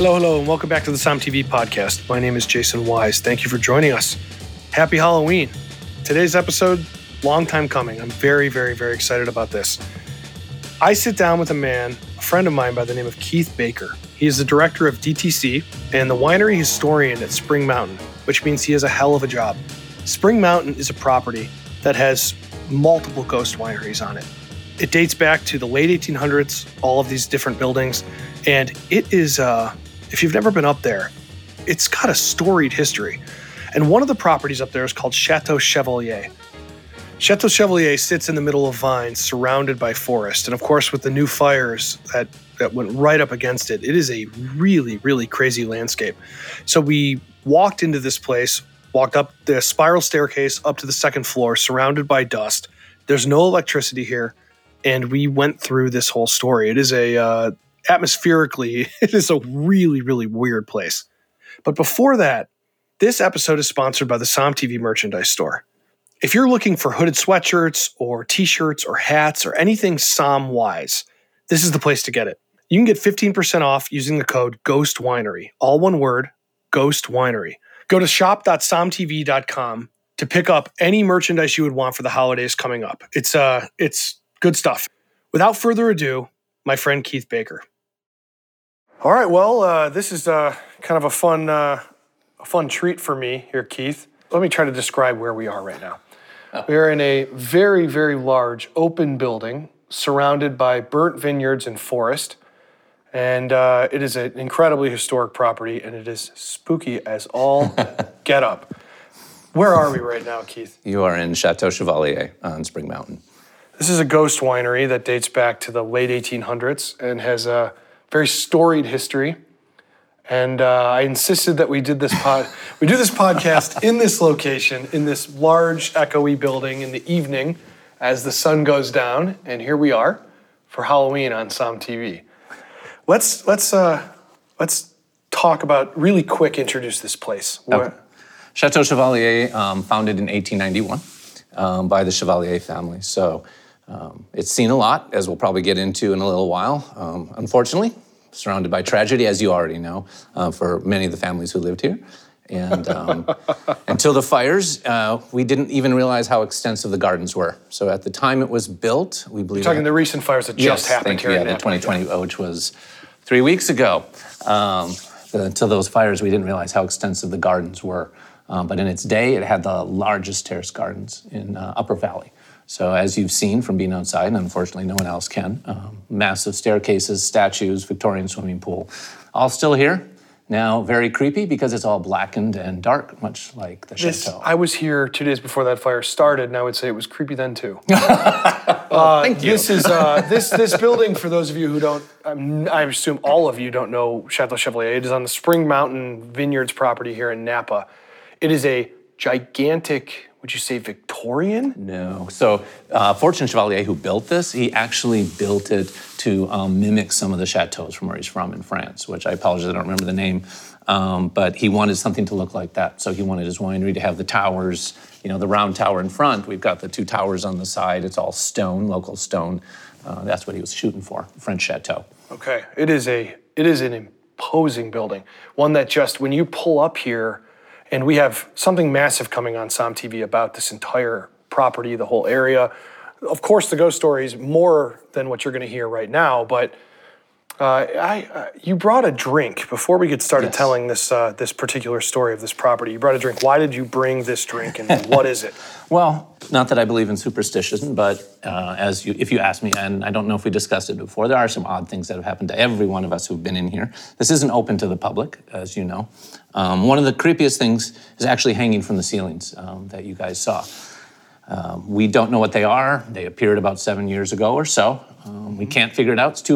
Hello, and welcome back to the SOM TV podcast. My name is Jason Wise. Thank you for joining us. Happy Halloween. Today's episode, long time coming. I'm very, very, very excited about this. I sit down with a friend of mine by the name of Keith Baker. He is the director of DTC and the winery historian at Spring Mountain, which means he has a hell of a job. Spring Mountain is a property that has multiple ghost wineries on it. It dates back to the late 1800s, all of these different buildings, and it is, if you've never been up there, it's got a storied history. And one of the properties up there is called Chateau Chevalier. Chateau Chevalier sits in the middle of vines, surrounded by forest. And of course, with the new fires that went right up against it, it is a really, really crazy landscape. So we walked into this place, walked up the spiral staircase up to the second floor, surrounded by dust. There's no electricity here. And we went through this whole story. It is atmospherically, it is a really, really weird place. But before that, this episode is sponsored by the SOM TV merchandise store. If you're looking for hooded sweatshirts or t-shirts or hats or anything SOM-wise, this is the place to get it. You can get 15% off using the code Ghost Winery. All one word, Ghost Winery. Go to shop.somtv.com to pick up any merchandise you would want for the holidays coming up. It's good stuff. Without further ado, my friend Keith Baker. All right, well, this is kind of a fun treat for me here, Keith. Let me try to describe where we are right now. We are in a very, very large open building surrounded by burnt vineyards and forest. And it is an incredibly historic property, and it is spooky as all get up. Where are we right now, Keith? You are in Chateau Chevalier on Spring Mountain. This is a ghost winery that dates back to the late 1800s and has a very storied history. And I insisted that we do this podcast in this location, in this large, echoey building in the evening as the sun goes down. And here we are for Halloween on SOM TV. Let's talk about, really quick, introduce this place. Okay. Chateau Chevalier, founded in 1891 by the Chevalier family. So it's seen a lot, as we'll probably get into in a little while. Unfortunately, surrounded by tragedy, as you already know, for many of the families who lived here. And until the fires, we didn't even realize how extensive the gardens were. So at the time it was built, we believe... You're talking the recent fires that just happened here in the 2020, which was 3 weeks ago. Until those fires, we didn't realize how extensive the gardens were. But in its day, it had the largest terrace gardens in Upper Valley. So as you've seen from being outside, and unfortunately no one else can, massive staircases, statues, Victorian swimming pool, all still here. Now very creepy because it's all blackened and dark, much like the chateau. I was here 2 days before that fire started, and I would say it was creepy then too. Thank you. This is this building. For those of you who don't, I assume all of you don't know Chateau Chevalier. It is on the Spring Mountain Vineyards property here in Napa. It is a gigantic. Would you say Victorian? No. So Fortune Chevalier, who built this, he actually built it to mimic some of the chateaus from where he's from in France, which I apologize, I don't remember the name. But he wanted something to look like that. So he wanted his winery to have the towers, the round tower in front. We've got the two towers on the side. It's all stone, local stone. That's what he was shooting for, French chateau. Okay. It is an imposing building. One that just, when you pull up here, and we have something massive coming on SOM TV about this entire property, the whole area. Of course, the ghost story is more than what you're going to hear right now, but you brought a drink before we get started telling this particular story of this property. You brought a drink. Why did you bring this drink, and what is it? Well, not that I believe in superstition, but if you ask me, and I don't know if we discussed it before, there are some odd things that have happened to every one of us who've been in here. This isn't open to the public, as you know. One of the creepiest things is actually hanging from the ceilings that you guys saw. We don't know what they are. They appeared about 7 years ago or so. We can't figure it out. It's too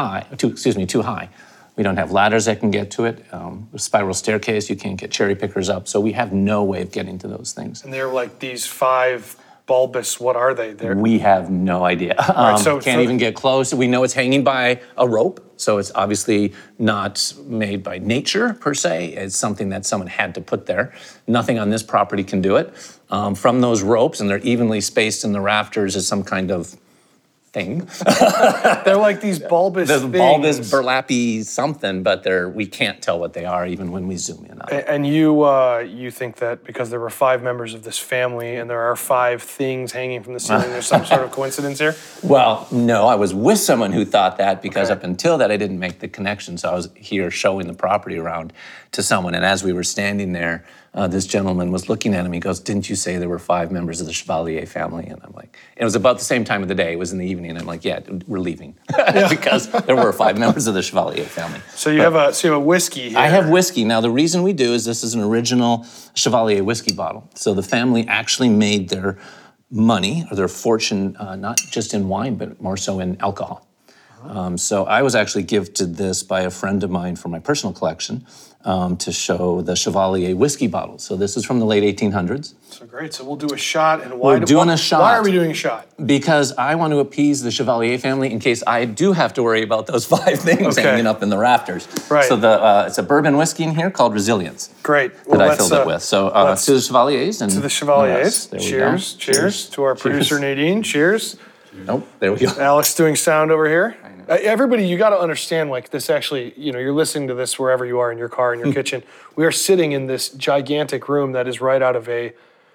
high. We don't have ladders that can get to it. A spiral staircase, you can't get cherry pickers up. So we have no way of getting to those things. And they're like these 5 bulbous, what are they? We have no idea. Can't even get close. We know it's hanging by a rope. So it's obviously not made by nature, per se. It's something that someone had to put there. Nothing on this property can do it. From those ropes, and they're evenly spaced in the rafters, is some kind of thing. They're like these bulbous There's things. bulbous, burlappy something, but we can't tell what they are even when we zoom in on it. And you think that because there were 5 members of this family and there are 5 things hanging from the ceiling, there's some sort of coincidence here? Well, no, I was with someone who thought that because up until that I didn't make the connection. So I was here showing the property around to someone, and as we were standing there, this gentleman was looking at him. He goes, "Didn't you say there were 5 members of the Chevalier family?" And I'm like, it was about the same time of the day. It was in the evening. And I'm like, yeah, we're leaving because there were 5 members of the Chevalier family. So you have a whiskey here. I have whiskey. Now, the reason we do is this is an original Chevalier whiskey bottle. So the family actually made their money or their fortune not just in wine, but more so in alcohol. So I was actually gifted this by a friend of mine for my personal collection to show the Chevalier whiskey bottle. So this is from the late 1800s. So great. So we'll do a shot. And why We're doing a shot. Why are we doing a shot? Because I want to appease the Chevalier family in case I do have to worry about those 5 things hanging up in the rafters. Right. So it's a bourbon whiskey in here called Resilience. Great. That I filled it with. So to the Chevaliers. And to the Chevaliers. There we Cheers. go. Cheers. To our producer Nadine. Cheers. Nope. There we go. Alex doing sound over here. Everybody, you got to understand, like this actually, you're listening to this wherever you are in your car, in your kitchen. We are sitting in this gigantic room that is right out of an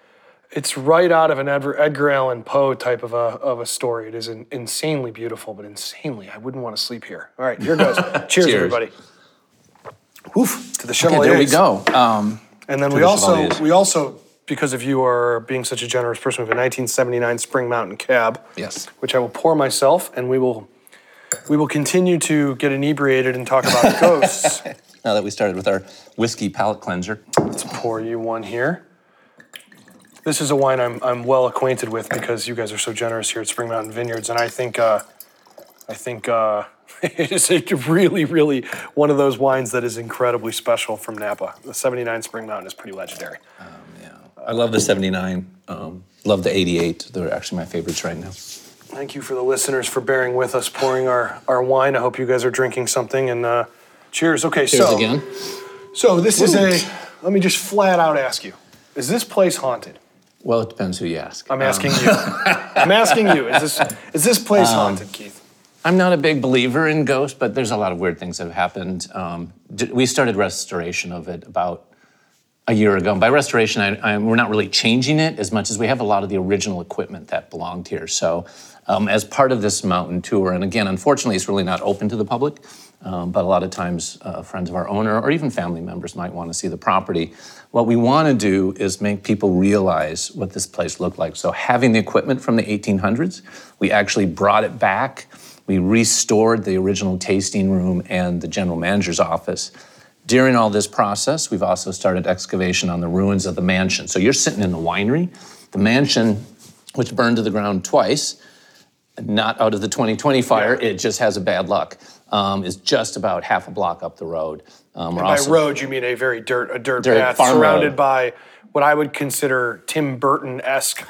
Edgar Allan Poe type of a story. It is insanely beautiful, but insanely, I wouldn't want to sleep here. All right, here goes. Cheers, everybody. Oof, to the Chevaliers. Okay, there we go. And then we also, because of you are being such a generous person, we have a 1979 Spring Mountain cab. Yes. Which I will pour myself, and we will continue to get inebriated and talk about ghosts. Now that we started with our whiskey palate cleanser. Let's pour you one here. This is a wine I'm well acquainted with because you guys are so generous here at Spring Mountain Vineyards, and I think it is really, really one of those wines that is incredibly special from Napa. The 79 Spring Mountain is pretty legendary. I love the 79. Love the 88. They're actually my favorites right now. Thank you for the listeners for bearing with us pouring our wine. I hope you guys are drinking something, and cheers. Okay, cheers again. So this is let me just flat out ask you, is this place haunted? Well, it depends who you ask. I'm asking you. I'm asking you, is this place haunted, Keith? I'm not a big believer in ghosts, but there's a lot of weird things that have happened. We started restoration of it about a year ago. By restoration, we're not really changing it as much as we have a lot of the original equipment that belonged here. So as part of this mountain tour, and again, unfortunately, it's really not open to the public, but a lot of times friends of our owner or even family members might want to see the property. What we want to do is make people realize what this place looked like. So having the equipment from the 1800s, we actually brought it back. We restored the original tasting room and the general manager's office. During all this process, we've also started excavation on the ruins of the mansion. So you're sitting in the winery. The mansion, which burned to the ground twice, not out of the 2020 fire, it just has a bad luck, is just about half a block up the road. And by road, you mean a dirt path surrounded by what I would consider Tim Burton-esque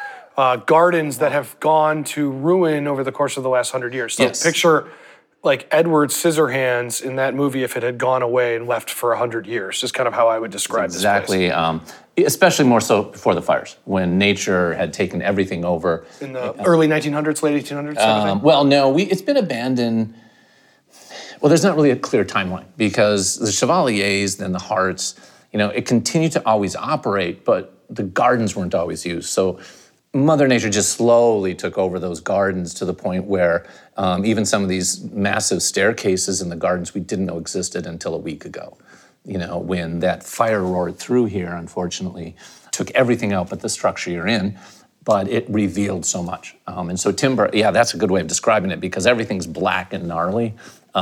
gardens that have gone to ruin over the course of the last 100 years. So picture like Edward Scissorhands in that movie if it had gone away and left for 100 years. Just kind of how I would describe this place. Exactly. Especially more so before the fires, when nature had taken everything over. In the early 1900s, late 1800s? Well, no, it's been abandoned. Well, there's not really a clear timeline because the Chevaliers, then the Harts, it continued to always operate, but the gardens weren't always used. So Mother Nature just slowly took over those gardens to the point where even some of these massive staircases in the gardens we didn't know existed until a week ago. When that fire roared through here, unfortunately, took everything out but the structure you're in, but it revealed so much. And so timber, that's a good way of describing it because everything's black and gnarly.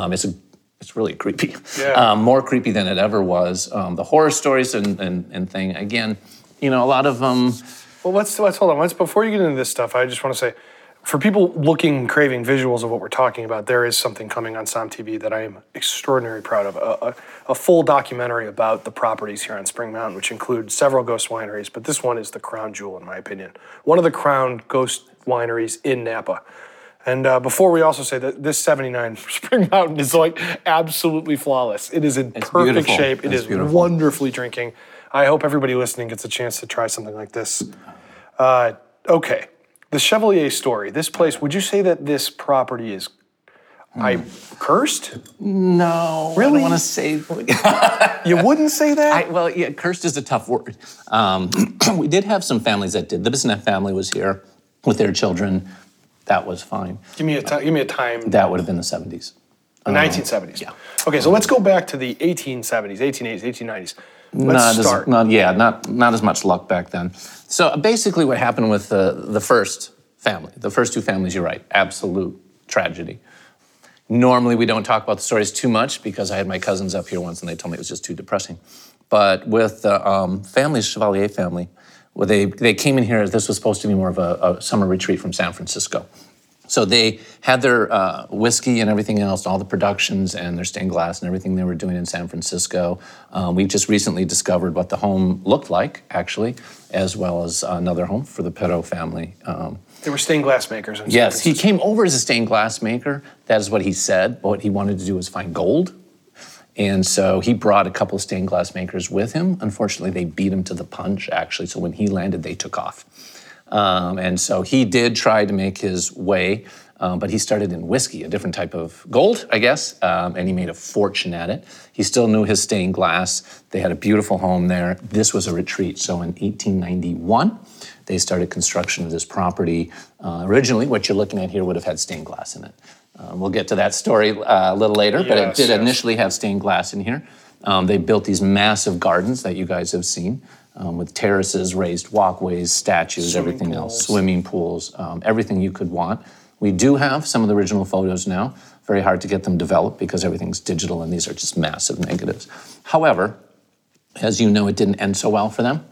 It's really creepy. Yeah. More creepy than it ever was. The horror stories and thing, again, a lot of them. Well, let's hold on. Before you get into this stuff, I just want to say, for people craving visuals of what we're talking about, there is something coming on SOM TV that I am extraordinarily proud of. A full documentary about the properties here on Spring Mountain, which include several ghost wineries, but this one is the crown jewel, in my opinion. One of the crown ghost wineries in Napa. And before we also say that this 79 Spring Mountain is like absolutely flawless. It is in perfect shape. It is beautiful. Wonderfully drinking. I hope everybody listening gets a chance to try something like this. Okay, The Chevalier story. This place. Would you say that this property is cursed? No, Really? I don't want to say. You wouldn't say that? Well, yeah, cursed is a tough word. We did have some families that did. The Bissonnette family was here with their children. That was fine. Give me a time. That would have been the 70s. The 1970s. Yeah. Okay, so let's go back to the 1870s, 1880s, 1890s. Let's start. Not as much luck back then. So basically what happened with the first family, the first two families, you're right, absolute tragedy. Normally we don't talk about the stories too much because I had my cousins up here once and they told me it was just too depressing. But with the Chevalier family, well, they came in here, this was supposed to be more of a summer retreat from San Francisco. So they had their whiskey and everything else, all the productions and their stained glass and everything they were doing in San Francisco. We just recently discovered what the home looked like, actually, as well as another home for the Perot family. They were stained glass makers in San Yes, he Francisco. came over as a stained glass maker. That is what he said. What he wanted to do was find gold. And so he brought a couple of stained glass makers with him. Unfortunately, they beat him to the punch, actually. So when he landed, they took off. And so he did try to make his way, but he started in whiskey, a different type of gold, I guess, and he made a fortune at it. He still knew his stained glass. They had a beautiful home there. This was a retreat. So in 1891, they started construction of this property. Originally, what you're looking at here would have had stained glass in it. We'll get to that story a little later, but it did initially have stained glass in here. They built these massive gardens that you guys have seen. With terraces, raised walkways, statues, everything else, swimming pools, everything you could want. We do have some of the original photos now. Very hard to get them developed because everything's digital and these are just massive negatives. However, as you know, it didn't end so well for them.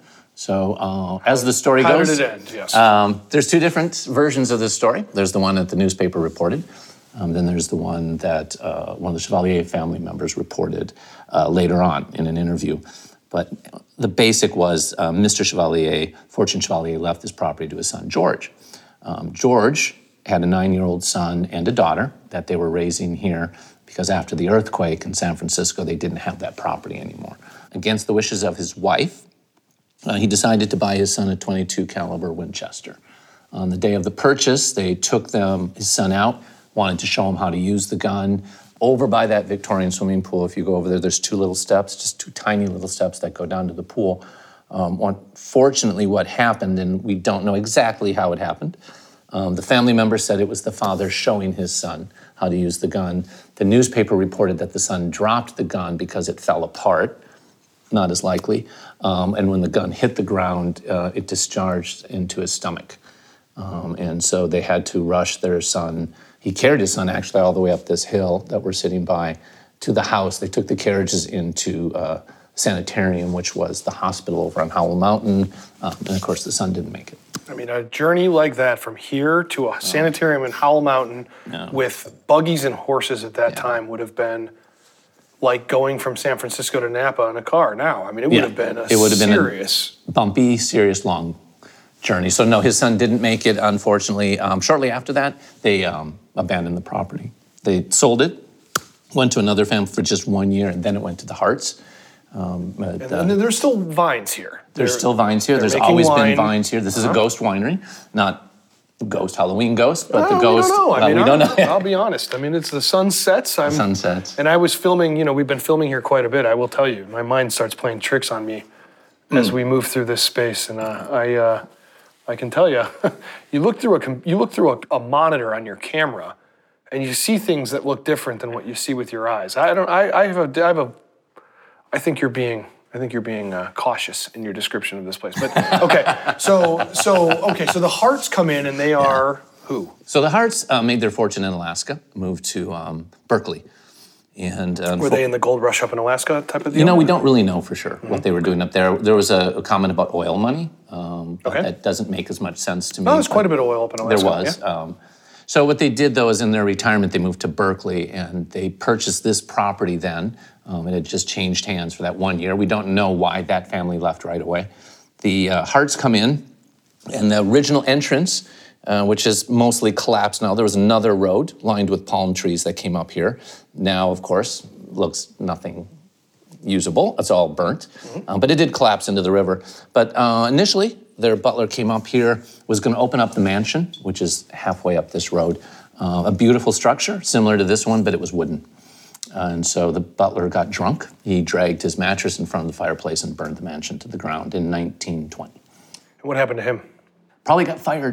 So as the story goes, how did it end? Yes. There's two different versions of this story. There's the one that the newspaper reported. Then there's the one that one of the Chevalier family members reported later on in an interview. But the basic was Mr. Chevalier, Fortune Chevalier, left this property to his son, George. George had a 9-year-old son and a daughter that they were raising here because after the earthquake in San Francisco, they didn't have that property anymore. Against the wishes of his wife, he decided to buy his son a .22 caliber Winchester. On the day of the purchase, they took his son out, wanted to show him how to use the gun. Over by that Victorian swimming pool, if you go over there, there's two little steps, just two tiny little steps that go down to the pool. Unfortunately, what happened, and we don't know exactly how it happened, the family member said it was the father showing his son how to use the gun. The newspaper reported that the son dropped the gun because it fell apart, not as likely, and when the gun hit the ground, it discharged into his stomach. And so they had to rush their son. He carried his son actually all the way up this hill that we're sitting by to the house. They took the carriages into sanitarium, which was the hospital over on Howell Mountain. And of course, the son didn't make it. I mean, a journey like that from here to a sanitarium in Howell Mountain with buggies and horses at that time would have been like going from San Francisco to Napa in a car now. I mean, it would have been serious. Bumpy, serious, long journey. So no, his son didn't make it, unfortunately. Shortly after that, they abandoned the property. They sold it, went to another family for just 1 year, and then it went to the Harts. And there's still vines here. There's still vines here. There's always been vines here. This is a ghost winery, not ghost Halloween ghost, but the ghost. We don't know. I'll be honest. I mean, it's the sunsets. Sunsets. And I was filming. We've been filming here quite a bit. I will tell you, my mind starts playing tricks on me as we move through this space, and I can tell you, you look through a monitor on your camera, and you see things that look different than what you see with your eyes. I think you're being cautious in your description of this place. But okay, so the Harts come in, and they are who? So the Harts made their fortune in Alaska, moved to Berkeley. And were they in the gold rush up in Alaska type of deal? We don't really know for sure what they were doing up there. There was a comment about oil money. But that doesn't make as much sense to me. Oh, there's quite a bit of oil up in Alaska. There was. Yeah. So what they did, though, is in their retirement, they moved to Berkeley, and they purchased this property then. It had just changed hands for that 1 year. We don't know why that family left right away. The Harts come in, and the original entrance, which is mostly collapsed now, there was another road lined with palm trees that came up here. Now, of course, looks nothing usable. It's all burnt. But it did collapse into the river. But initially, their butler came up here, was going to open up the mansion, which is halfway up this road. A beautiful structure, similar to this one, but it was wooden. And so the butler got drunk. He dragged his mattress in front of the fireplace and burned the mansion to the ground in 1920. What happened to him? Probably got fired.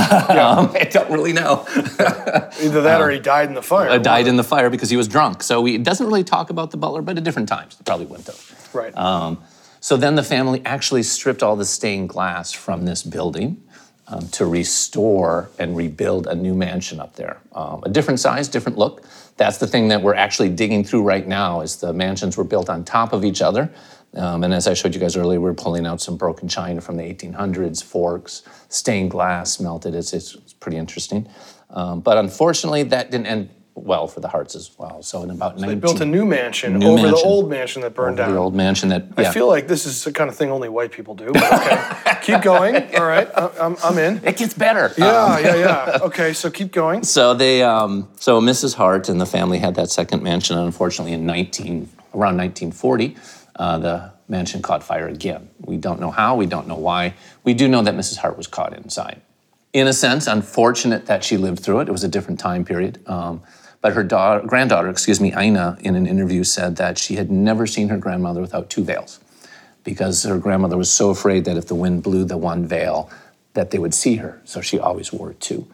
I don't really know. Either that or he died in the fire. Died in the fire because he was drunk. So it doesn't really talk about the butler, but at different times. It probably went though. Right. So then the family actually stripped all the stained glass from this building to restore and rebuild a new mansion up there. A different size, different look. That's the thing that we're actually digging through right now is the mansions were built on top of each other. And as I showed you guys earlier, we're pulling out some broken china from the 1800s, forks, stained glass, melted. It's pretty interesting. But unfortunately, that didn't end well for the Harts as well. So in about they built a new mansion over the old mansion that burned down. The old mansion that, I feel like this is the kind of thing only white people do. But okay, keep going. All right, I'm in. It gets better. Yeah. Okay, so keep going. So they, so Mrs. Hart and the family had that second mansion. Unfortunately, around 1940, the mansion caught fire again. We don't know how. We don't know why. We do know that Mrs. Hart was caught inside. In a sense, unfortunate that she lived through it. It was a different time period. But her granddaughter, Ina, in an interview said that she had never seen her grandmother without two veils because her grandmother was so afraid that if the wind blew the one veil, that they would see her. So she always wore two.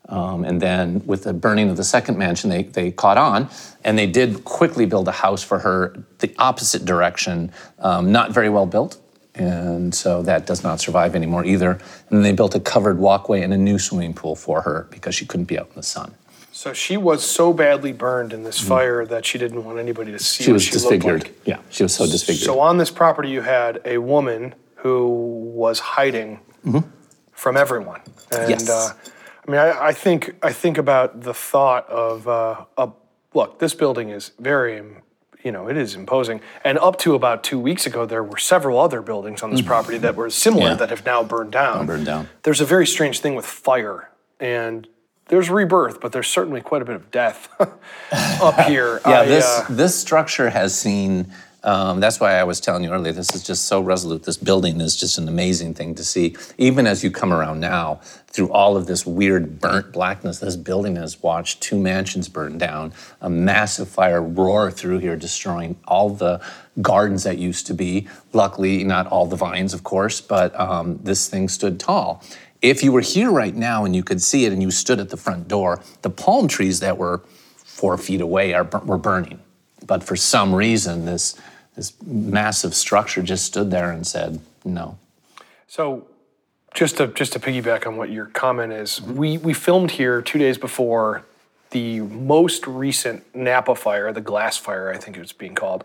And then with the burning of the second mansion, they caught on, and they did quickly build a house for her the opposite direction, not very well built. And so that does not survive anymore either. And then they built a covered walkway and a new swimming pool for her because she couldn't be out in the sun. So she was so badly burned in this fire that she didn't want anybody to see she what was she disfigured. looked like. Yeah, she was so disfigured. So on this property, you had a woman who was hiding from everyone. And, yes. I mean, I think about the thought of, look, this building is very, it is imposing. And up to about 2 weeks ago, there were several other buildings on this property that were similar that have now burned down. There's a very strange thing with fire, and there's rebirth, but there's certainly quite a bit of death up here. Yeah, this structure has seen, that's why I was telling you earlier, this is just so resolute. This building is just an amazing thing to see. Even as you come around now, through all of this weird burnt blackness, this building has watched two mansions burn down, a massive fire roar through here, destroying all the gardens that used to be. Luckily, not all the vines, of course, but this thing stood tall. If you were here right now and you could see it and you stood at the front door, the palm trees that were 4 feet away were burning. But for some reason, this massive structure just stood there and said, no. So just to piggyback on what your comment is, we filmed here 2 days before the most recent Napa fire, the glass fire, I think it was being called,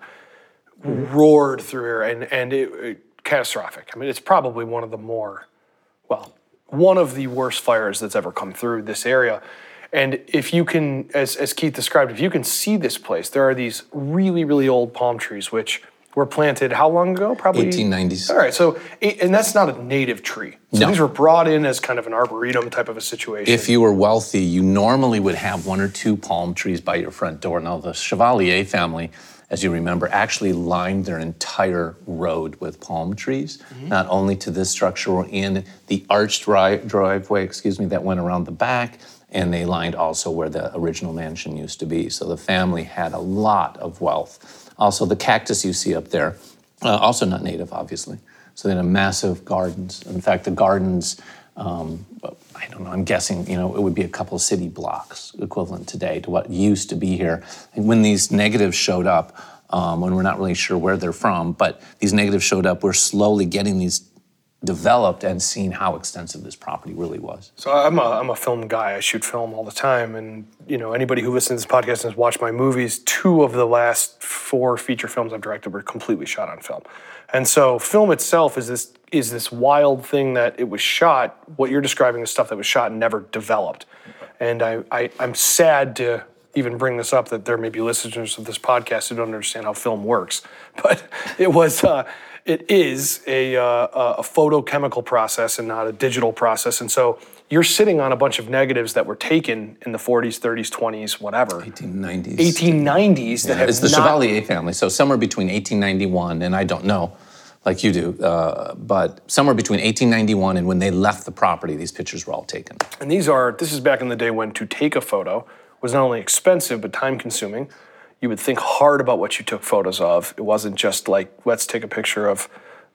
roared through here, and it catastrophic. I mean, it's probably one of the worst fires that's ever come through this area. And if you can, as Keith described, if you can see this place, there are these really, really old palm trees, which were planted how long ago? Probably 1890s. All right, so, and that's not a native tree. So these were brought in as kind of an arboretum type of a situation. If you were wealthy, you normally would have 1 or 2 palm trees by your front door. Now, the Chevalier family, as you remember, actually lined their entire road with palm trees, not only to this structure or in the arched driveway, that went around the back, and they lined also where the original mansion used to be. So the family had a lot of wealth. Also, the cactus you see up there, also not native, obviously. So they had massive gardens. In fact, the gardens, I don't know, I'm guessing, it would be a couple of city blocks equivalent today to what used to be here. And when these negatives showed up, when we're not really sure where they're from, but these negatives showed up, we're slowly getting these developed and seeing how extensive this property really was. So I'm a film guy. I shoot film all the time, and anybody who listens to this podcast and has watched my movies, 2 of the last 4 feature films I've directed were completely shot on film. And so film itself is this wild thing that it was shot. What you're describing is stuff that was shot and never developed. And I'm sad to even bring this up, that there may be listeners of this podcast who don't understand how film works, but it is a photochemical process and not a digital process. And so you're sitting on a bunch of negatives that were taken in the 40s, 30s, 20s, whatever. 1890s. That have it's the Chevalier family. So somewhere between 1891 and I don't know, like you do, but somewhere between 1891 and when they left the property, these pictures were all taken. And this is back in the day when to take a photo was not only expensive, but time consuming. You would think hard about what you took photos of. It wasn't just like, let's take a picture of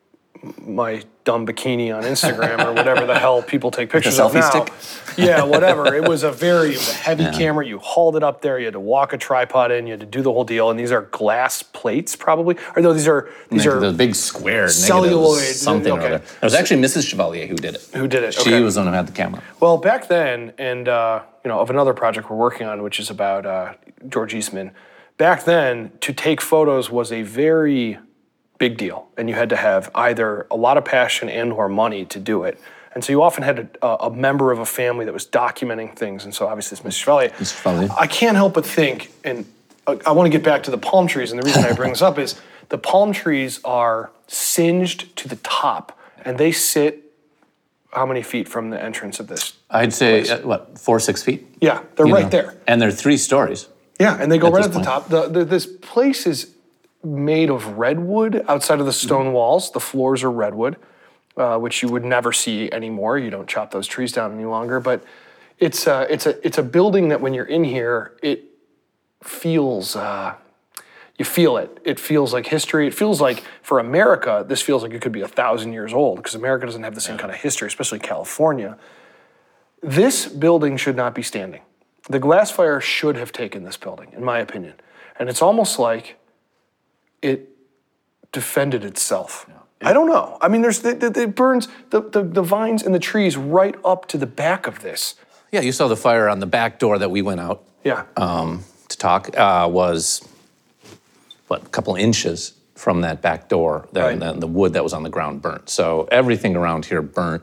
my dumb bikini on Instagram or whatever the hell people take pictures of now. Selfie stick? Yeah, whatever. It was a heavy camera. You hauled it up there. You had to walk a tripod in. You had to do the whole deal. And these are glass plates, probably. Or no, these are the big square celluloid something. Okay. It was actually Mrs. Chevalier who did it. Okay. She was the one who had the camera. Well, back then, and of another project we're working on, which is about George Eastman. Back then, to take photos was a very big deal, and you had to have either a lot of passion and or money to do it. And so you often had a member of a family that was documenting things, and so obviously it's Mrs. Chevalier. I can't help but think, and I want to get back to the palm trees, and the reason I bring this up is the palm trees are singed to the top, and they sit how many feet from the entrance of this I'd say, 4 or 6 feet? Yeah, they're right there. And they're 3 stories. Yeah, and they go right at the top. This place is made of redwood outside of the stone walls. The floors are redwood, which you would never see anymore. You don't chop those trees down any longer. But it's a building that when you're in here, it feels you feel it. It feels like history. It feels like for America, this feels like it could be 1,000 years old because America doesn't have the same kind of history, especially California. This building should not be standing. The glass fire should have taken this building, in my opinion. And it's almost like it defended itself. I don't know. I mean, it burns the vines and the trees right up to the back of this. Yeah, you saw the fire on the back door that we went out. Yeah. To talk was a couple inches from that back door. The wood that was on the ground burnt. So everything around here burnt.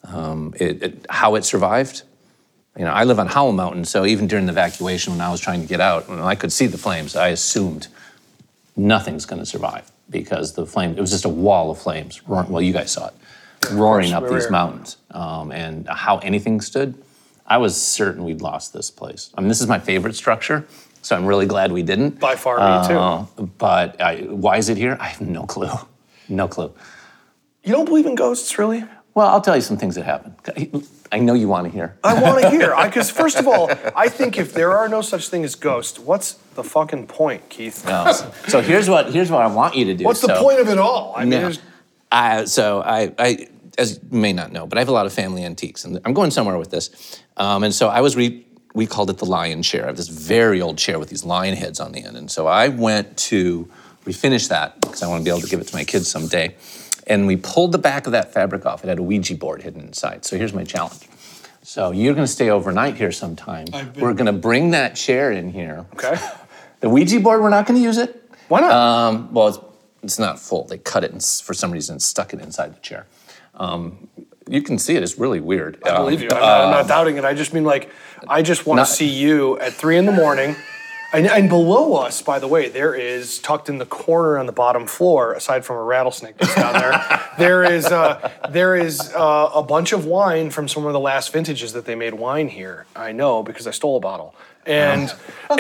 How it survived. I live on Howell Mountain, so even during the evacuation when I was trying to get out, when I could see the flames, I assumed nothing's going to survive because the flame, it was just a wall of flames. Well, you guys saw it, roaring up these mountains. And how anything stood, I was certain we'd lost this place. I mean, this is my favorite structure, so I'm really glad we didn't. By far, me too. But why is it here? I have no clue. No clue. You don't believe in ghosts, really? Well, I'll tell you some things that happened. I know you want to hear. I want to hear. Because first of all, I think if there are no such thing as ghosts, what's the fucking point, Keith? No. So here's what I want you to do. What's the point of it all? I mean, I as you may not know, but I have a lot of family antiques, and I'm going somewhere with this. And so we called it the lion chair. I have this very old chair with these lion heads on the end. And so I went to refinish that because I want to be able to give it to my kids someday. And we pulled the back of that fabric off. It had a Ouija board hidden inside. So here's my challenge. So you're going to stay overnight here sometime. We're going to bring that chair in here. Okay. The Ouija board, we're not going to use it. Why not? Well, it's not full. They cut it and for some reason stuck it inside the chair. You can see it. It's really weird. I believe you. I'm not doubting it. I just mean I just want to see you at 3 a.m. And below us, by the way, there is, tucked in the corner on the bottom floor, aside from a rattlesnake that's down there, there is a bunch of wine from some of the last vintages that they made wine here. I know because I stole a bottle. But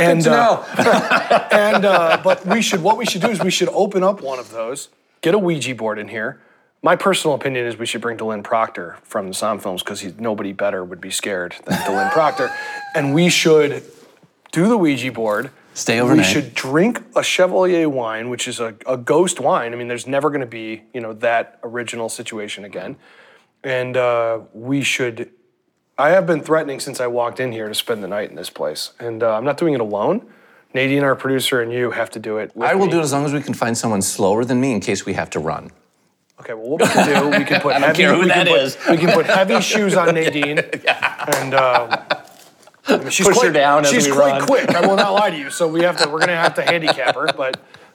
what we should do is we should open up one of those, get a Ouija board in here. My personal opinion is we should bring DeLynn Proctor from the Somm Films because nobody better would be scared than DeLynn Proctor, and we should do the Ouija board. Stay overnight. We should drink a Chevalier wine, which is a ghost wine. I mean, there's never going to be, that original situation again. And we should... I have been threatening since I walked in here to spend the night in this place. And I'm not doing it alone. Nadine, our producer, and you have to do it with I will do it as long as we can find someone slower than me in case we have to run. Okay, well, what we can do, we can put we can put heavy shoes on Nadine. And... she's push her down as we run. She's quite quick. I will not lie to you. So we're going to have to handicap her. But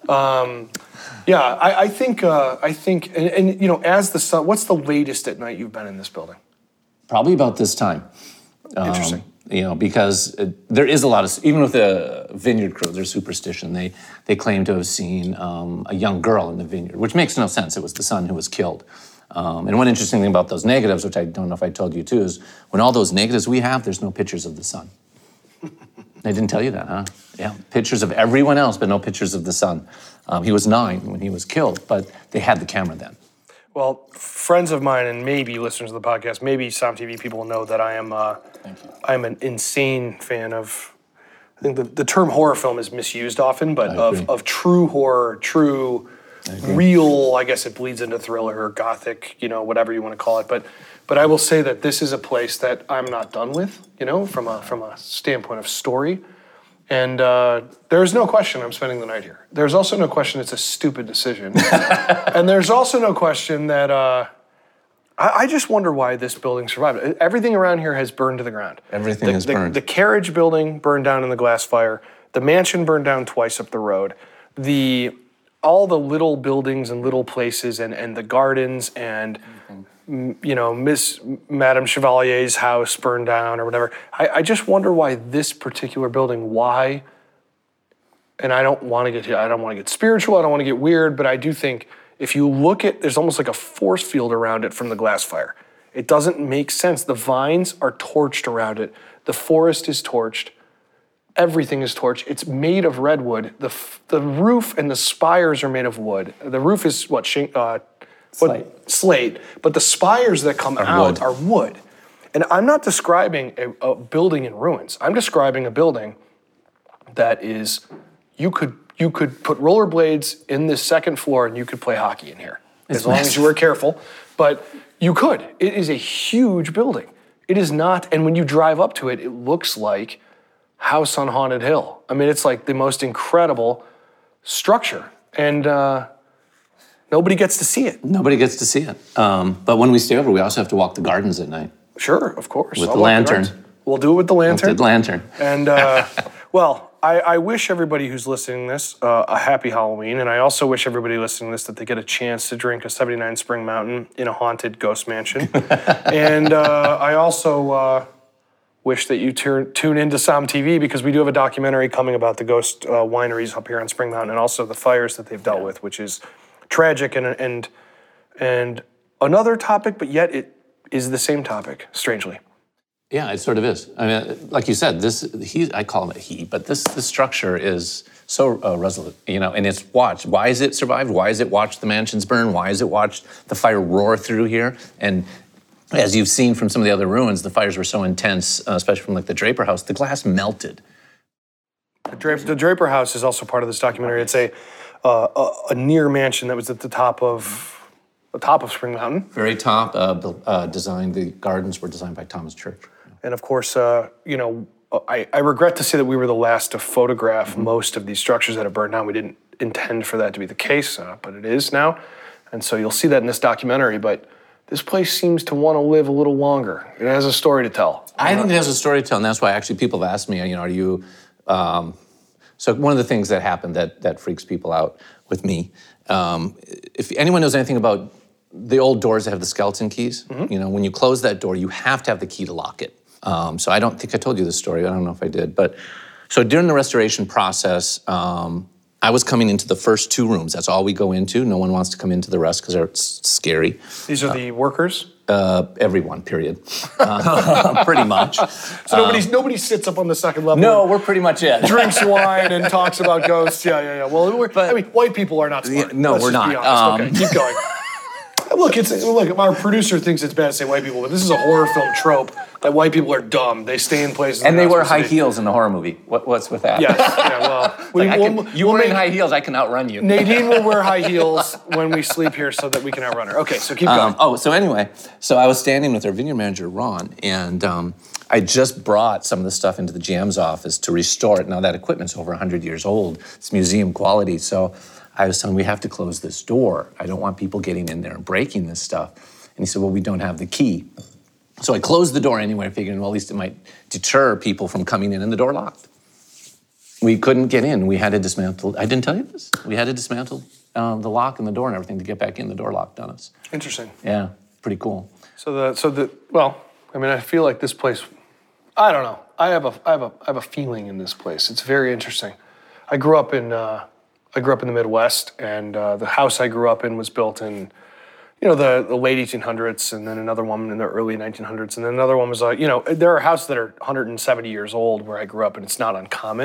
I think, as the sun, what's the latest at night you've been in this building? Probably about this time. Interesting. Because there is a lot of, even with the vineyard crew, there's superstition. They claim to have seen a young girl in the vineyard, which makes no sense. It was the son who was killed. And one interesting thing about those negatives, which I don't know if I told you too, is when all those negatives we have, there's no pictures of the sun. I didn't tell you that, huh? Yeah, pictures of everyone else, but no pictures of the son. He was 9 when he was killed, but they had the camera then. Well, friends of mine and maybe listeners of the podcast, maybe Som TV people know that I am an insane fan of, I think the term horror film is misused often, but of true horror, true, real, I guess it bleeds into thriller or gothic, whatever you want to call it. But I will say that this is a place that I'm not done with, from a standpoint of story. And there's no question I'm spending the night here. There's also no question it's a stupid decision. And there's also no question that I just wonder why this building survived. Everything around here has burned to the ground. Everything has burned. The carriage building burned down in the glass fire. The mansion burned down twice up the road. All the little buildings and little places and the gardens and Madame Chevalier's house burned down or whatever. I just wonder why this particular building, why, and I don't want to get spiritual, I don't want to get weird, but I do think if you look at, there's almost like a force field around it from the glass fire. It doesn't make sense. The vines are torched around it. The forest is torched. Everything is torched. It's made of redwood. The roof and the spires are made of wood. The roof is slate, but the spires that come out are wood. And I'm not describing a building in ruins. I'm describing a building that is, you could put rollerblades in this second floor and you could play hockey in here. As long as you were careful. But you could. It is a huge building. It is not, and when you drive up to it, it looks like House on Haunted Hill. I mean, it's like the most incredible structure. And nobody gets to see it. Nobody gets to see it. But when we stay over, we also have to walk the gardens at night. Sure, of course. With the lantern. We'll do it with the lantern. With the lantern. And, well, I wish everybody who's listening to this a happy Halloween. And I also wish everybody listening to this that they get a chance to drink a 79 Spring Mountain in a haunted ghost mansion. And I also wish that you tune into Som TV because we do have a documentary coming about the ghost wineries up here on Spring Mountain and also the fires that they've dealt with, which is tragic and another topic, but yet it is the same topic, strangely. Yeah, it sort of is. I mean, like you said, I call it he, but this structure is so resolute, and it's watched. Why is it survived? Why is it watched the mansions burn? Why is it watched the fire roar through here? And as you've seen from some of the other ruins, the fires were so intense, especially from like the Draper House, the glass melted. The Draper House is also part of this documentary. It's a near mansion that was at the top of Spring Mountain. Very top, designed. The gardens were designed by Thomas Church. And of course, I regret to say that we were the last to photograph most of these structures that have burned down. We didn't intend for that to be the case, but it is now. And so you'll see that in this documentary. But this place seems to want to live a little longer. It has a story to tell. I think it has a story to tell, and that's why actually people have asked me, are you... So one of the things that happened that freaks people out with me, if anyone knows anything about the old doors that have the skeleton keys, when you close that door, you have to have the key to lock it. So I don't think I told you this story. I don't know if I did. But so during the restoration process, I was coming into the first 2 rooms. That's all we go into. No one wants to come into the rest because they're scary. These are the workers? Everyone, period. Pretty much. So nobody sits up on the second level. No, we're pretty much it. Drinks wine and talks about ghosts. Yeah. Well, white people are not smart. No, we're not. Okay, keep going. Look, our producer thinks it's bad to say white people, but this is a horror film trope that white people are dumb. They stay in places. And they wear high heels in the horror movie. What's with that? Yes. Yeah, well, you wearing high heels, I can outrun you. Nadine will wear high heels when we sleep here so that we can outrun her. Okay, so keep going. So anyway, I was standing with our vineyard manager, Ron, and I just brought some of the stuff into the GM's office to restore it. Now that equipment's over 100 years old. It's museum quality, so I was telling him, we have to close this door. I don't want people getting in there and breaking this stuff. And he said, well, we don't have the key. So I closed the door anyway, figuring, well, at least it might deter people from coming in, and the door locked. We couldn't get in. We had to dismantle. I didn't tell you this. We had to dismantle the lock and the door and everything to get back in. The door locked on us. Interesting. Yeah, pretty cool. I feel like this place, I don't know. I have a feeling in this place. It's very interesting. I grew up in the Midwest, and the house I grew up in was built in, the late 1800s, and then another one in the early 1900s, and then another one was, there are houses that are 170 years old where I grew up, and it's not uncommon.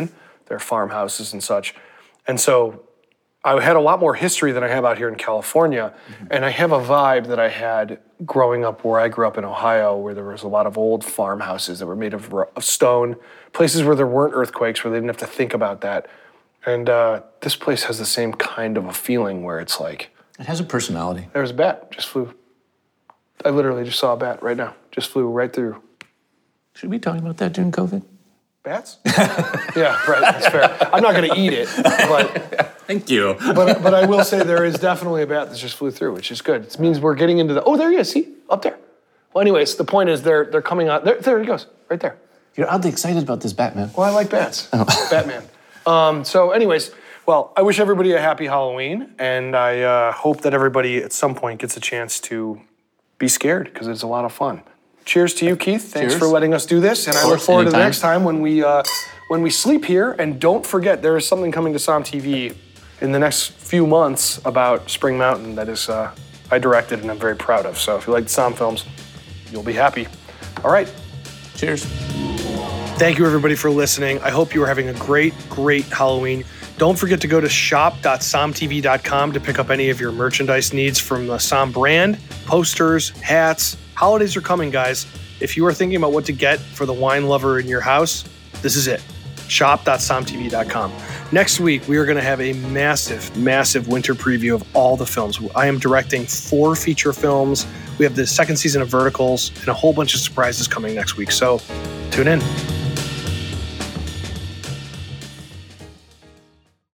their farmhouses and such. And so I had a lot more history than I have out here in California. And I have a vibe that I had growing up where I grew up in Ohio, where there was a lot of old farmhouses that were made of stone, places where there weren't earthquakes, where they didn't have to think about that. And this place has the same kind of a feeling where it's like... It has a personality. There was a bat, just flew. I literally just saw a bat right now, just flew right through. Should we be talking about that during COVID? Bats? Yeah, right, that's fair. I'm not going to eat it, but... Thank you. But I will say there is definitely a bat that just flew through, which is good. It means we're getting into the... Oh, there he is, see? Up there. Well, anyways, the point is they're coming out... There he goes, right there. You're oddly excited about this Batman. Well, I like bats. Oh. Batman. So anyways, well, I wish everybody a happy Halloween, and I hope that everybody at some point gets a chance to be scared, because it's a lot of fun. Cheers to you, Keith. Thanks for letting us do this, and I look forward to the next time when we sleep here. And don't forget, there is something coming to SOM TV in the next few months about Spring Mountain that is I directed and I'm very proud of. So if you like the SOM films, you'll be happy. All right. Cheers. Thank you, everybody, for listening. I hope you are having a great, great Halloween. Don't forget to go to shop.somtv.com to pick up any of your merchandise needs from the SOM brand, posters, hats. Holidays are coming, guys. If you are thinking about what to get for the wine lover in your house, this is it. Shop.somtv.com. Next week, we are going to have a massive, massive winter preview of all the films. I am directing 4 feature films. We have the second season of Verticals and a whole bunch of surprises coming next week. So tune in.